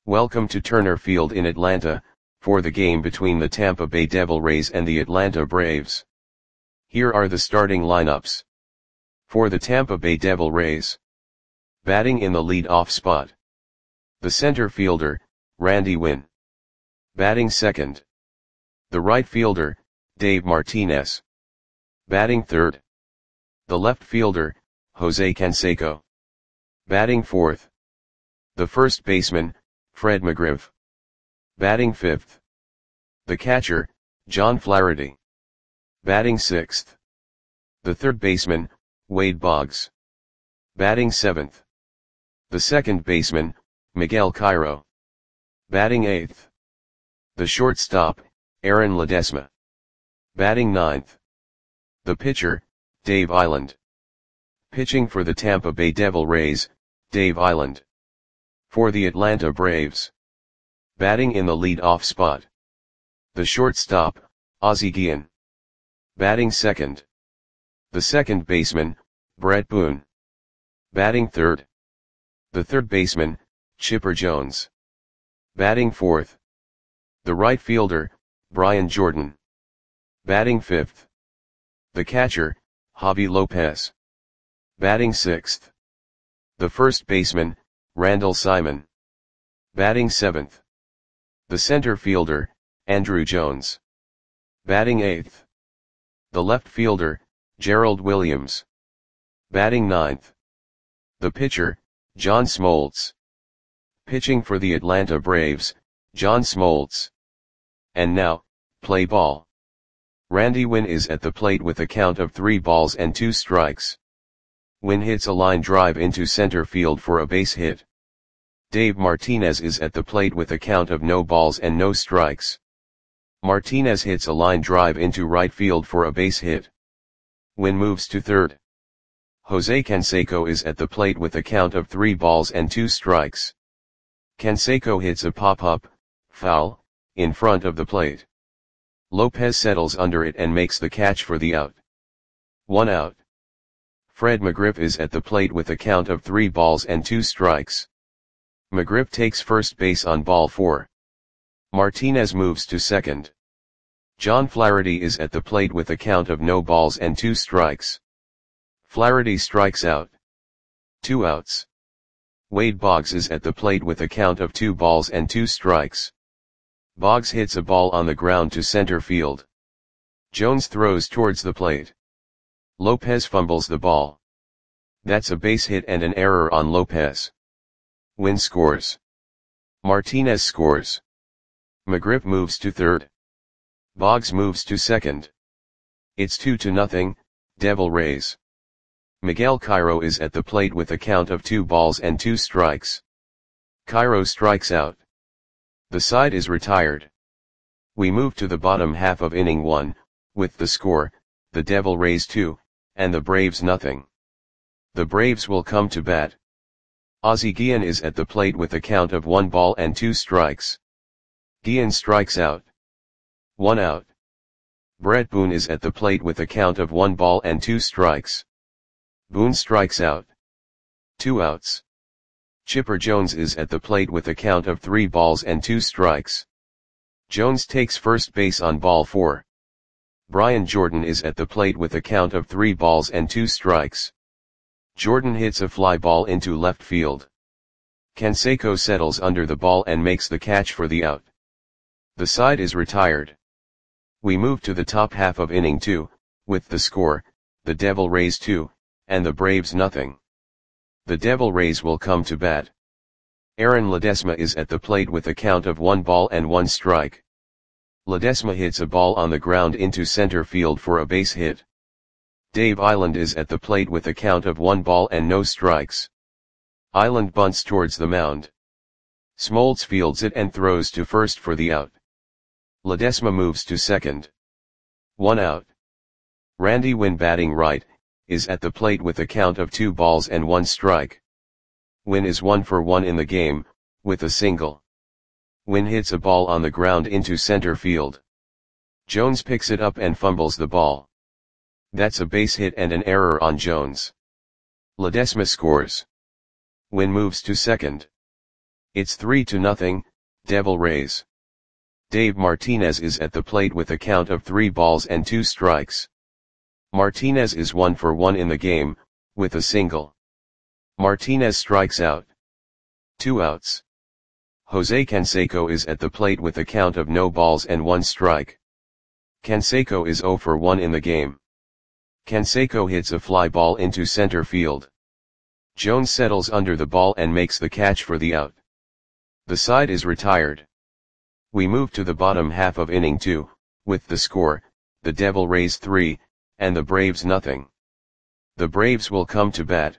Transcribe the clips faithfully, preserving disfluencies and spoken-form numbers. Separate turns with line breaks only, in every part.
Welcome to Turner Field in Atlanta, for the game between the Tampa Bay Devil Rays and the Atlanta Braves. Here are the starting lineups. For the Tampa Bay Devil Rays. Batting in the lead-off spot. The center fielder, Randy Winn. Batting second. The right fielder, Dave Martinez. Batting third. The left fielder, Jose Canseco. Batting fourth. The first baseman, Fred McGriff. Batting fifth. The catcher, John Flaherty. Batting sixth. The third baseman, Wade Boggs. Batting seventh. The second baseman, Miguel Cairo. Batting eighth. The shortstop, Aaron Ledesma. Batting ninth. The pitcher, Dave Eiland. Pitching for the Tampa Bay Devil Rays, Dave Eiland. For the Atlanta Braves. Batting in the lead-off spot. The shortstop, Ozzie Guillen. Batting second. The second baseman, Brett Boone. Batting third. The third baseman, Chipper Jones. Batting fourth. The right fielder, Brian Jordan. Batting fifth. The catcher, Javi Lopez. Batting sixth. The first baseman, Randall Simon. Batting seventh. The center fielder, Andruw Jones. Batting eighth. The left fielder, Gerald Williams. Batting ninth. The pitcher, John Smoltz. Pitching for the Atlanta Braves, John Smoltz. And now, play ball. Randy Winn is at the plate with a count of three balls and two strikes. Winn hits a line drive into center field for a base hit. Dave Martinez is at the plate with a count of no balls and no strikes. Martinez hits a line drive into right field for a base hit. Winn moves to third. Jose Canseco is at the plate with a count of three balls and two strikes. Canseco hits a pop-up, foul, in front of the plate. Lopez settles under it and makes the catch for the out. One out. Fred McGriff is at the plate with a count of three balls and two strikes. McGriff takes first base on ball four. Martinez moves to second. John Flaherty is at the plate with a count of no balls and two strikes. Flaherty strikes out. Two outs. Wade Boggs is at the plate with a count of two balls and two strikes. Boggs hits a ball on the ground to center field. Jones throws towards the plate. Lopez fumbles the ball. That's a base hit and an error on Lopez. Winn scores. Martinez scores. McGriff moves to third. Boggs moves to second. It's two to nothing, Devil Rays. Miguel Cairo is at the plate with a count of two balls and two strikes. Cairo strikes out. The side is retired. We move to the bottom half of inning one, with the score, the Devil Rays two, and the Braves nothing. The Braves will come to bat. Ozzie Guillen is at the plate with a count of one ball and two strikes. Guillen strikes out. One out. Brett Boone is at the plate with a count of one ball and two strikes. Boone strikes out. Two outs. Chipper Jones is at the plate with a count of three balls and two strikes. Jones takes first base on ball four. Brian Jordan is at the plate with a count of three balls and two strikes. Jordan hits a fly ball into left field. Canseco settles under the ball and makes the catch for the out. The side is retired. We move to the top half of inning two, with the score, the Devil Rays two, and the Braves nothing. The Devil Rays will come to bat. Aaron Ledesma is at the plate with a count of one ball and one strike. Ledesma hits a ball on the ground into center field for a base hit. Dave Eiland is at the plate with a count of one ball and no strikes. Eiland bunts towards the mound. Smoltz fields it and throws to first for the out. Ledesma moves to second. One out. Randy Winn, batting right, is at the plate with a count of two balls and one strike. Winn is one for one in the game, with a single. Winn hits a ball on the ground into center field. Jones picks it up and fumbles the ball. That's a base hit and an error on Jones. Ledesma scores. Winn moves to second. It's three to nothing, Devil Rays. Dave Martinez is at the plate with a count of three balls and two strikes. Martinez is one for one in the game, with a single. Martinez strikes out. Two outs. Jose Canseco is at the plate with a count of no balls and one strike. Canseco is zero for one in the game. Canseco hits a fly ball into center field. Jones settles under the ball and makes the catch for the out. The side is retired. We move to the bottom half of inning two, with the score, the Devil Rays three, and the Braves nothing. The Braves will come to bat.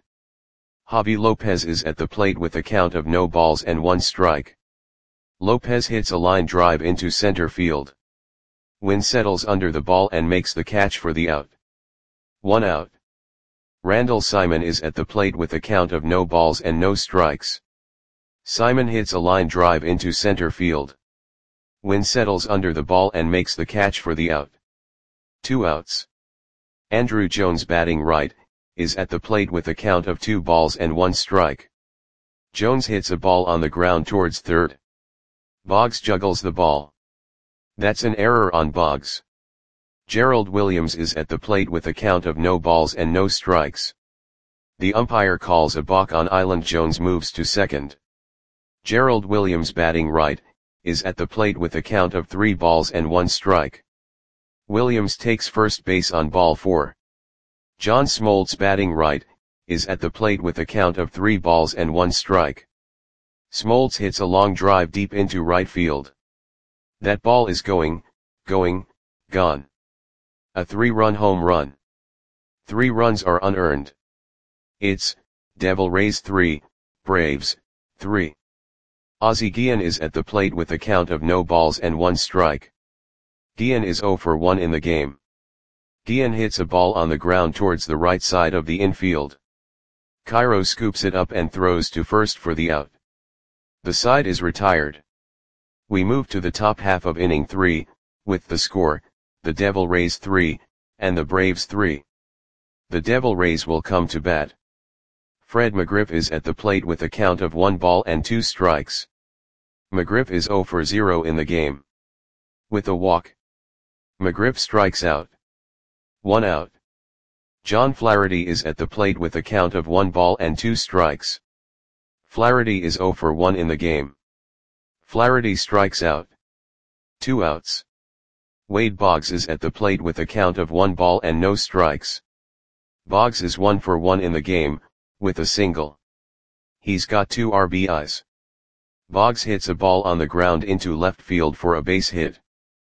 Javi Lopez is at the plate with a count of no balls and one strike. Lopez hits a line drive into center field. Wynn settles under the ball and makes the catch for the out. One out. Randall Simon is at the plate with a count of no balls and no strikes. Simon hits a line drive into center field. Wynn settles under the ball and makes the catch for the out. Two outs. Andruw Jones, batting right, is at the plate with a count of two balls and one strike. Jones hits a ball on the ground towards third. Boggs juggles the ball. That's an error on Boggs. Gerald Williams is at the plate with a count of no balls and no strikes. The umpire calls a balk on Island. Jones moves to second. Gerald Williams, batting right, is at the plate with a count of three balls and one strike. Williams takes first base on ball four. John Smoltz, batting right, is at the plate with a count of three balls and one strike. Smoltz hits a long drive deep into right field. That ball is going, going, gone. A three-run home run. Three runs are unearned. It's Devil Rays three, Braves three. Ozzie Guillen is at the plate with a count of no balls and one strike. Guillen is zero for one in the game. Guillen hits a ball on the ground towards the right side of the infield. Cairo scoops it up and throws to first for the out. The side is retired. We move to the top half of inning three, with the score, the Devil Rays three, and the Braves three. The Devil Rays will come to bat. Fred McGriff is at the plate with a count of one ball and two strikes. McGriff is zero for zero in the game. With a walk, McGriff strikes out. One out. John Flaherty is at the plate with a count of one ball and two strikes. Flaherty is zero for one in the game. Flaherty strikes out. Two outs. Wade Boggs is at the plate with a count of one ball and no strikes. Boggs is one for one in the game, with a single. He's got two R B Is. Boggs hits a ball on the ground into left field for a base hit.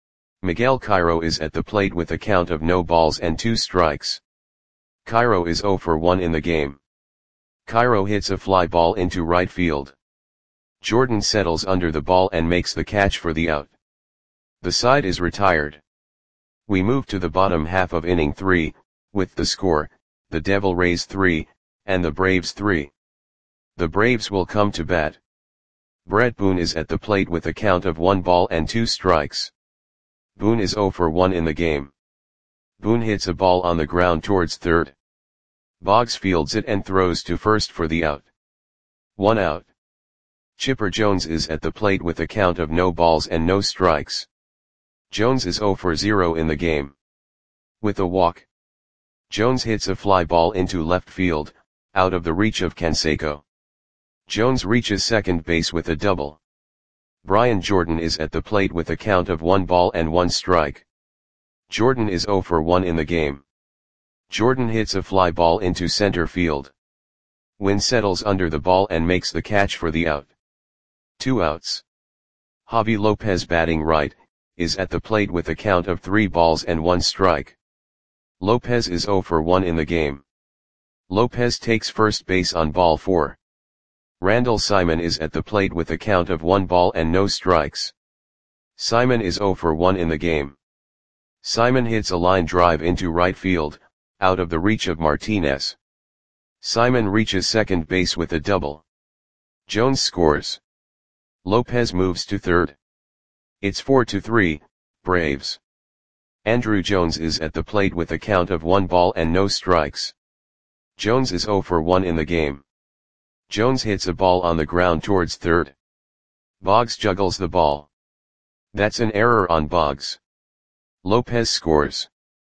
Miguel Cairo is at the plate with a count of no balls and two strikes. Cairo is zero for one in the game. Cairo hits a fly ball into right field. Jordan settles under the ball and makes the catch for the out. The side is retired. We move to the bottom half of inning three, with the score, the Devil Rays three, and the Braves three. The Braves will come to bat. Brett Boone is at the plate with a count of one ball and two strikes. Boone is zero for one in the game. Boone hits a ball on the ground towards third. Boggs fields it and throws to first for the out. One out. Chipper Jones is at the plate with a count of no balls and no strikes. Jones is zero for zero in the game. With a walk, Jones hits a fly ball into left field, out of the reach of Canseco. Jones reaches second base with a double. Brian Jordan is at the plate with a count of one ball and one strike. Jordan is zero for one in the game. Jordan hits a fly ball into center field. Wynn settles under the ball and makes the catch for the out. Two outs. Javi Lopez, batting right, is at the plate with a count of three balls and one strike. Lopez is zero for one in the game. Lopez takes first base on ball four. Randall Simon is at the plate with a count of one ball and no strikes. Simon is zero for one in the game. Simon hits a line drive into right field, out of the reach of Martinez. Simon reaches second base with a double. Jones scores. Lopez moves to third. It's four to three, Braves. Andruw Jones is at the plate with a count of one ball and no strikes. Jones is zero for one in the game. Jones hits a ball on the ground towards third. Boggs juggles the ball. That's an error on Boggs. Lopez scores.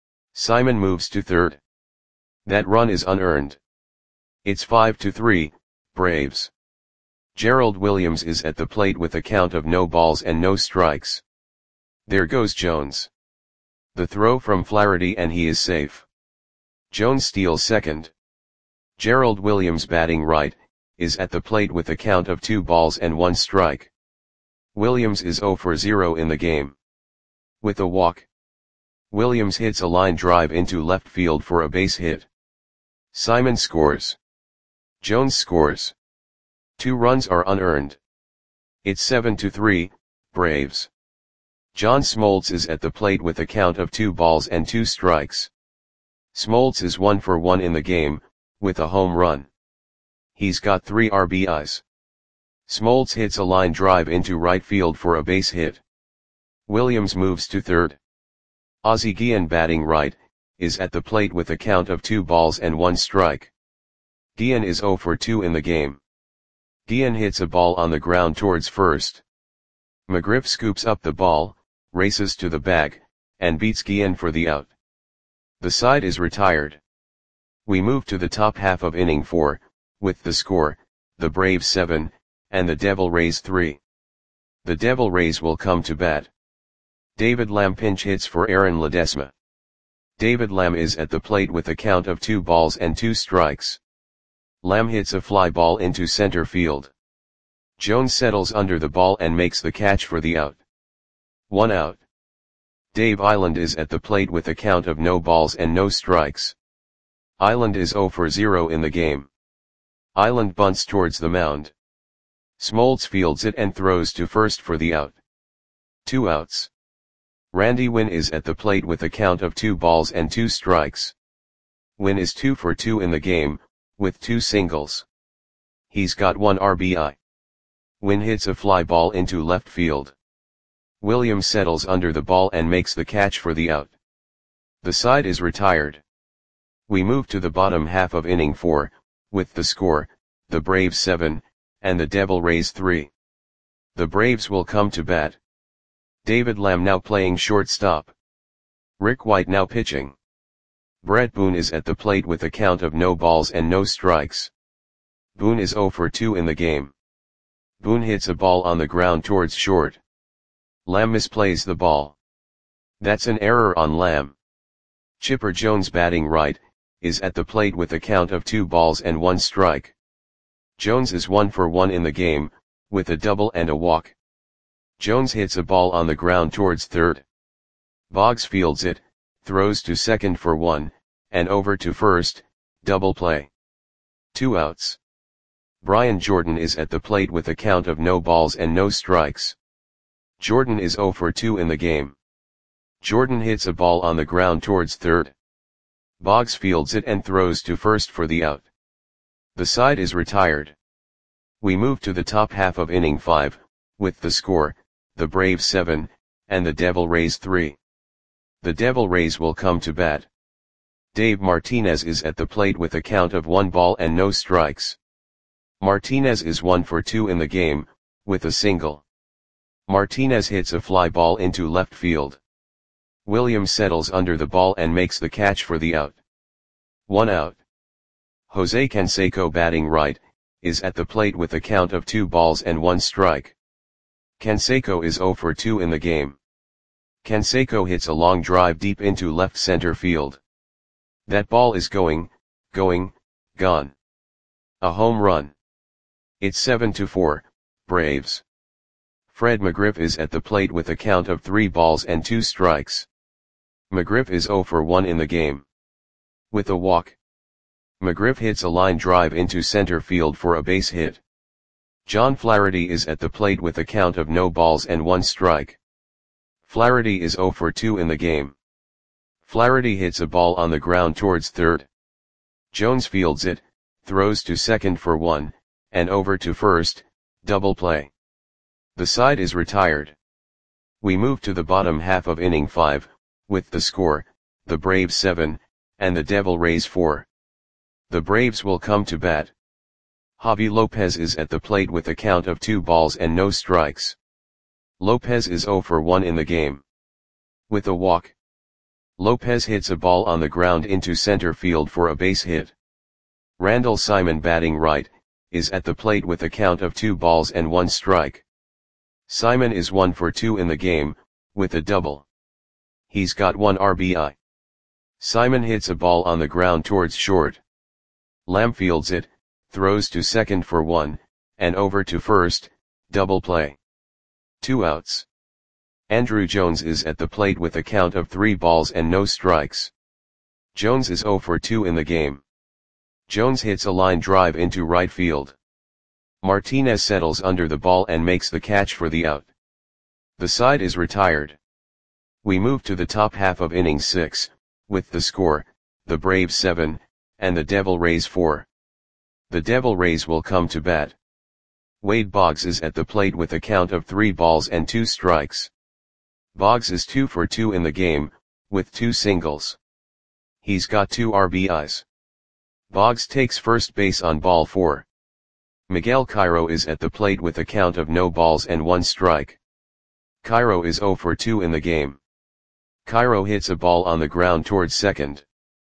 Simon moves to third. That run is unearned. It's five to three, Braves. Gerald Williams is at the plate with a count of no balls and no strikes. There goes Jones. The throw from Flaherty and he is safe. Jones steals second. Gerald Williams, batting right, is at the plate with a count of two balls and one strike. Williams is zero for zero in the game. With a walk, Williams hits a line drive into left field for a base hit. Simon scores. Jones scores. Two runs are unearned. It's seven to three, Braves. John Smoltz is at the plate with a count of two balls and two strikes. Smoltz is one for one in the game, with a home run. He's got three R B Is. Smoltz hits a line drive into right field for a base hit. Williams moves to third. Ozzie Guillen, batting right, is at the plate with a count of two balls and one strike. Guillen is zero for two in the game. Guillen hits a ball on the ground towards first. McGriff scoops up the ball, races to the bag, and beats Guillen for the out. The side is retired. We move to the top half of inning four, with the score, the Braves seven, and the Devil Rays three. The Devil Rays will come to bat. David Lamb pinch hits for Aaron Ledesma. David Lamb is at the plate with a count of two balls and two strikes. Lamb hits a fly ball into center field. Jones settles under the ball and makes the catch for the out. One out. Dave Island is at the plate with a count of no balls and no strikes. Island is zero for zero in the game. Island bunts towards the mound. Smoltz fields it and throws to first for the out. Two outs. Randy Winn is at the plate with a count of two balls and two strikes. Winn is two for two in the game, with two singles. He's got one R B I. Winn hits a fly ball into left field. Williams settles under the ball and makes the catch for the out. The side is retired. We move to the bottom half of inning four, with the score, the Braves seven, and the Devil Rays three. The Braves will come to bat. David Lamb now playing shortstop. Rick White now pitching. Brett Boone is at the plate with a count of no balls and no strikes. Boone is zero for two in the game. Boone hits a ball on the ground towards short. Lamb misplays the ball. That's an error on Lamb. Chipper Jones, batting right, is at the plate with a count of two balls and one strike. Jones is one for one in the game, with a double and a walk. Jones hits a ball on the ground towards third. Boggs fields it, throws to second for one, and over to first, double play. Two outs. Brian Jordan is at the plate with a count of no balls and no strikes. Jordan is zero for two in the game. Jordan hits a ball on the ground towards third. Boggs fields it and throws to first for the out. The side is retired. We move to the top half of inning five, with the score, the Braves seven, and the Devil Rays three. The Devil Rays will come to bat. Dave Martinez is at the plate with a count of one ball and no strikes. Martinez is one for two in the game, with a single. Martinez hits a fly ball into left field. Williams settles under the ball and makes the catch for the out. One out. Jose Canseco, batting right, is at the plate with a count of two balls and one strike. Canseco is zero for two in the game. Canseco hits a long drive deep into left center field. That ball is going, going, gone. A home run. It's seven to four, Braves. Fred McGriff is at the plate with a count of three balls and two strikes. McGriff is zero for one in the game. With a walk, McGriff hits a line drive into center field for a base hit. John Flaherty is at the plate with a count of no balls and one strike. Flaherty is zero for two in the game. Flaherty hits a ball on the ground towards third. Jones fields it, throws to second for one, and over to first, double play. The side is retired. We move to the bottom half of inning five, with the score, the Braves seven, and the Devil Rays four. The Braves will come to bat. Javi Lopez is at the plate with a count of two balls and no strikes. Lopez is zero for one in the game. With a walk, Lopez hits a ball on the ground into center field for a base hit. Randall Simon, batting right, is at the plate with a count of two balls and one strike. Simon is one for two in the game, with a double. He's got one R B I. Simon hits a ball on the ground towards short. Lamb fields it, throws to second for one, and over to first, double play. Two outs. Andrew Jones is at the plate with a count of three balls and no strikes. Jones is zero for two in the game. Jones hits a line drive into right field. Martinez settles under the ball and makes the catch for the out. The side is retired. We move to the top half of inning six, with the score, the Braves seven, and the Devil Rays four. The Devil Rays will come to bat. Wade Boggs is at the plate with a count of three balls and two strikes. Boggs is two for two in the game, with two singles. He's got two R B Is. Boggs takes first base on ball four. Miguel Cairo is at the plate with a count of no balls and one strike. Cairo is zero for two in the game. Cairo hits a ball on the ground towards second.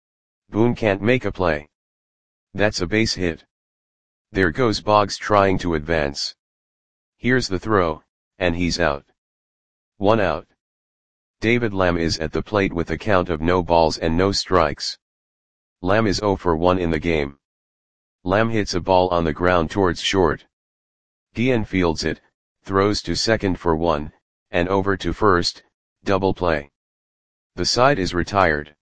Boone can't make a play. That's a base hit. There goes Boggs trying to advance. Here's the throw, and he's out. One out. David Lamb is at the plate with a count of no balls and no strikes. Lamb is zero for one in the game. Lamb hits a ball on the ground towards short. Guillen fields it, throws to second for one, and over to first, double play. The side is retired.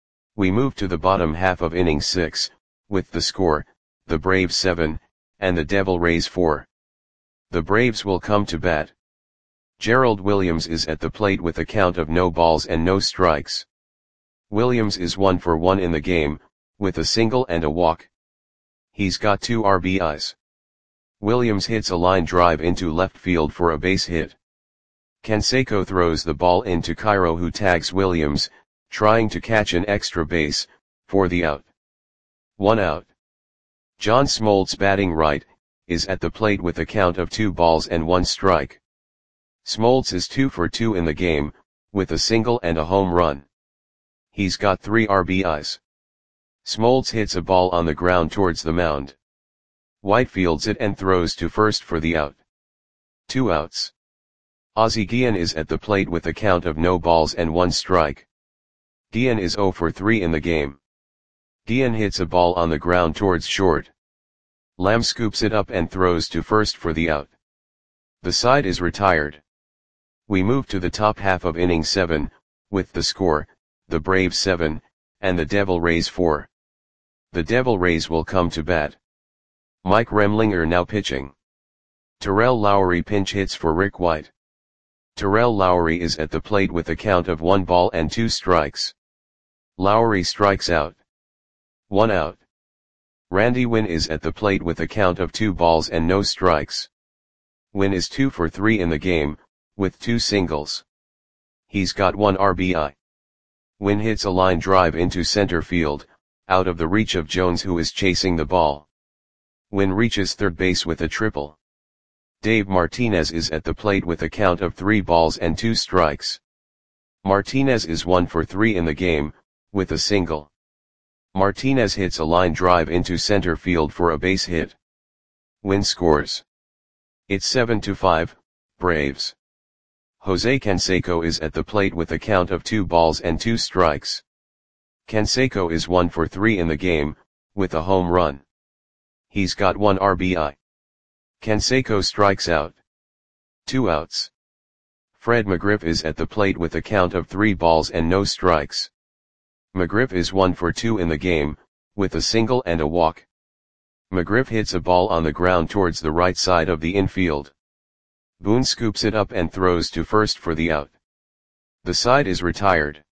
We move to the bottom half of inning six, with the score, the Braves seven, and the Devil Rays four. The Braves will come to bat. Gerald Williams is at the plate with a count of no balls and no strikes. Williams is one for one in the game, with a single and a walk. He's got two R B Is. Williams hits a line drive into left field for a base hit. Canseco throws the ball into Cairo, who tags Williams, trying to catch an extra base, for the out. One out. John Smoltz, batting right, is at the plate with a count of two balls and one strike. Smoltz is two for two in the game, with a single and a home run. He's got three R B Is. Smoltz hits a ball on the ground towards the mound. White fields it and throws to first for the out. Two outs. Ozzie Guillen is at the plate with a count of no balls and one strike. Guillen is zero for three in the game. Guillen hits a ball on the ground towards short. Lamb scoops it up and throws to first for the out. The side is retired. We move to the top half of inning seven, with the score, the Braves seven, and the Devil Rays four. The Devil Rays will come to bat. Mike Remlinger now pitching. Terrell Lowry pinch hits for Rick White. Terrell Lowry is at the plate with a count of one ball and two strikes. Lowry strikes out. One out. Randy Winn is at the plate with a count of two balls and no strikes. Winn is two for three in the game, with two singles. He's got one R B I. Winn hits a line drive into center field, out of the reach of Jones, who is chasing the ball. Winn reaches third base with a triple. Dave Martinez is at the plate with a count of three balls and two strikes. Martinez is one for three in the game, with a single. Martinez hits a line drive into center field for a base hit. Winn scores. It's seven to five, Braves. Jose Canseco is at the plate with a count of two balls and two strikes. Canseco is one for three in the game, with a home run. He's got one R B I. Canseco strikes out. Two outs. Fred McGriff is at the plate with a count of three balls and no strikes. McGriff is one for two in the game, with a single and a walk. McGriff hits a ball on the ground towards the right side of the infield. Boone scoops it up and throws to first for the out. The side is retired.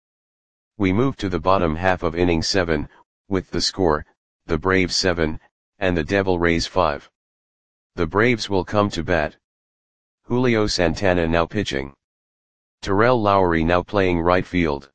We move to the bottom half of inning seven, with the score, the Braves seven, and the Devil Rays five. The Braves will come to bat. Julio Santana now pitching. Terrell Lowry now playing right field.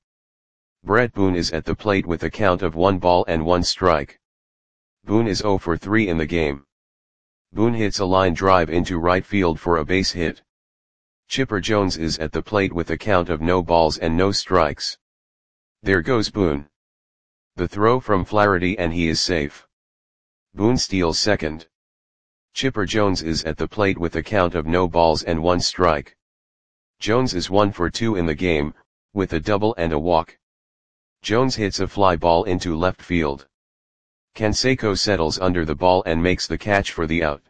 Brett Boone is at the plate with a count of one ball and one strike. Boone is zero for three in the game. Boone hits a line drive into right field for a base hit. Chipper Jones is at the plate with a count of no balls and no strikes. There goes Boone. The throw from Flaherty and he is safe. Boone steals second. Chipper Jones is at the plate with a count of no balls and one strike. Jones is one for two in the game, with a double and a walk. Jones hits a fly ball into left field. Canseco settles under the ball and makes the catch for the out.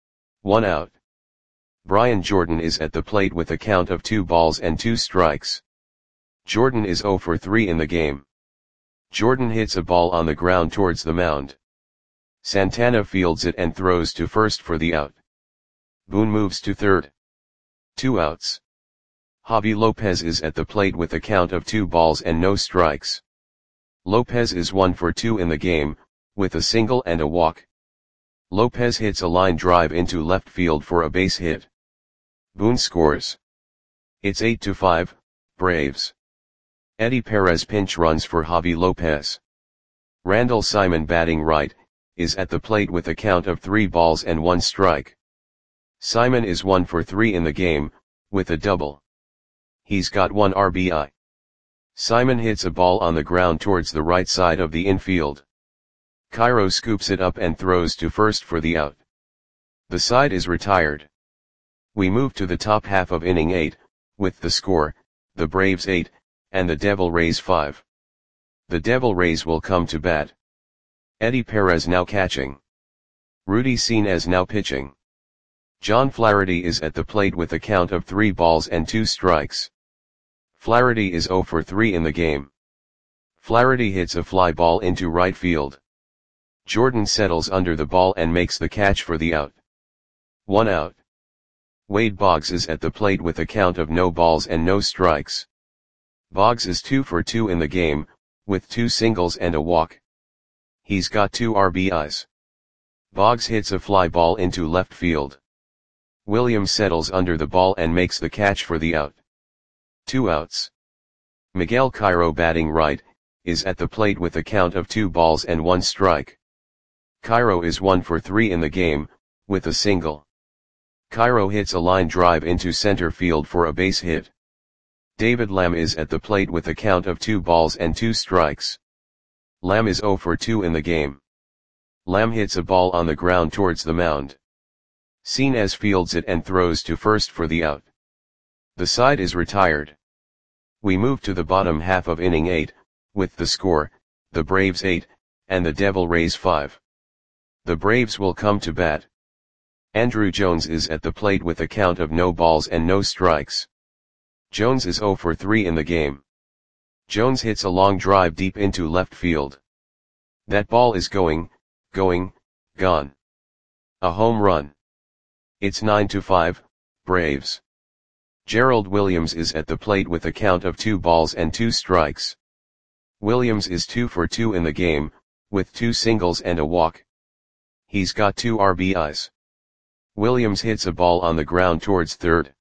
One out. Brian Jordan is at the plate with a count of two balls and two strikes. Jordan is zero for three in the game. Jordan hits a ball on the ground towards the mound. Santana fields it and throws to first for the out. Boone moves to third. Two outs. Javi Lopez is at the plate with a count of two balls and no strikes. Lopez is one for two in the game, with a single and a walk. Lopez hits a line drive into left field for a base hit. Boone scores. It's eight to five, Braves. Eddie Perez pinch runs for Javi Lopez. Randall Simon, batting right, is at the plate with a count of three balls and one strike. Simon is one for three in the game, with a double. He's got one R B I. Simon hits a ball on the ground towards the right side of the infield. Cairo scoops it up and throws to first for the out. The side is retired. We move to the top half of inning eight, with the score, the Braves eight, and the Devil Rays five. The Devil Rays will come to bat. Eddie Perez now catching. Rudy Senes now pitching. John Flaherty is at the plate with a count of three balls and two strikes. Flaherty is zero for three in the game. Flaherty hits a fly ball into right field. Jordan settles under the ball and makes the catch for the out. One out. Wade Boggs is at the plate with a count of no balls and no strikes. Boggs is two for two in the game, with two singles and a walk. He's got two R B Is. Boggs hits a fly ball into left field. Williams settles under the ball and makes the catch for the out. Two outs. Miguel Cairo, batting right, is at the plate with a count of two balls and one strike. Cairo is one for three in the game, with a single. Cairo hits a line drive into center field for a base hit. David Lamb is at the plate with a count of two balls and two strikes. Lamb is zero for two in the game. Lamb hits a ball on the ground towards the mound. Senes fields it and throws to first for the out. The side is retired. We move to the bottom half of inning eight, with the score, the Braves eight, and the Devil Rays five. The Braves will come to bat. Andruw Jones is at the plate with a count of no balls and no strikes. Jones is zero for three in the game. Jones hits a long drive deep into left field. That ball is going, going, gone. A home run. It's nine to five, Braves. Gerald Williams is at the plate with a count of two balls and two strikes. Williams is two for two in the game, with two singles and a walk. He's got two R B Is. Williams hits a ball on the ground towards third.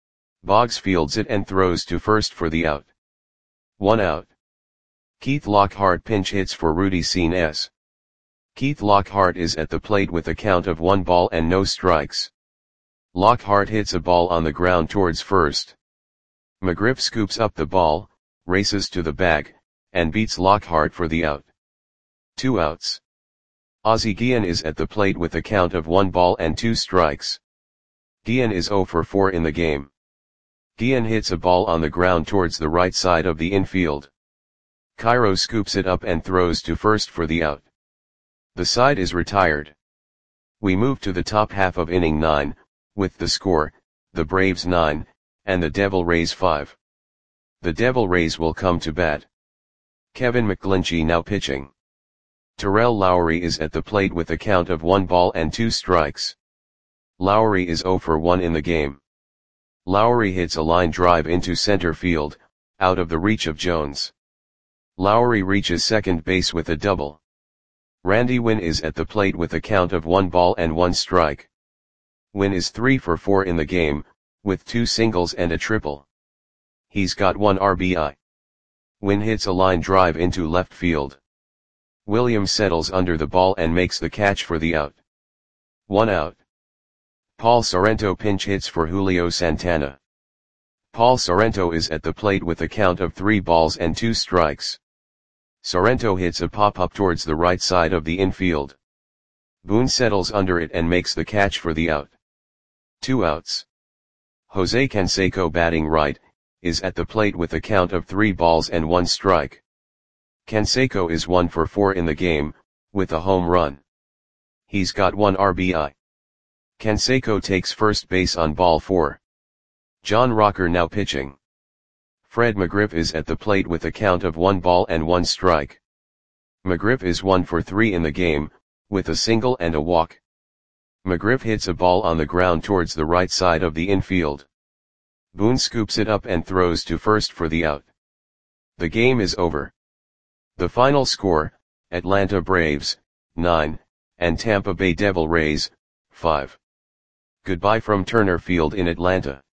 Boggs fields it and throws to first for the out. One out. Keith Lockhart pinch hits for Rudy Senes. Keith Lockhart is at the plate with a count of one ball and no strikes. Lockhart hits a ball on the ground towards first. McGriff scoops up the ball, races to the bag, and beats Lockhart for the out. Two outs. Ozzie Guillen is at the plate with a count of one ball and two strikes. Guillen is zero for four in the game. Guillen hits a ball on the ground towards the right side of the infield. Cairo scoops it up and throws to first for the out. The side is retired. We move to the top half of inning nine, with the score, the Braves nine, and the Devil Rays five. The Devil Rays will come to bat. Kevin McGlinchey now pitching. Terrell Lowry is at the plate with a count of one ball and two strikes. Lowry is zero for one in the game. Lowry hits a line drive into center field, out of the reach of Jones. Lowry reaches second base with a double. Randy Winn is at the plate with a count of one ball and one strike. Winn is three for four in the game, with two singles and a triple. He's got one R B I. Winn hits a line drive into left field. Williams settles under the ball and makes the catch for the out. One out. Paul Sorrento pinch hits for Julio Santana. Paul Sorrento is at the plate with a count of three balls and two strikes. Sorrento hits a pop-up towards the right side of the infield. Boone settles under it and makes the catch for the out. Two outs. Jose Canseco, batting right, is at the plate with a count of three balls and one strike. Canseco is one for four in the game, with a home run. He's got one R B I. Canseco takes first base on ball four. John Rocker now pitching. Fred McGriff is at the plate with a count of one ball and one strike. McGriff is one for three in the game, with a single and a walk. McGriff hits a ball on the ground towards the right side of the infield. Boone scoops it up and throws to first for the out. The game is over. The final score, Atlanta Braves, nine, and Tampa Bay Devil Rays, five. Goodbye from Turner Field in Atlanta.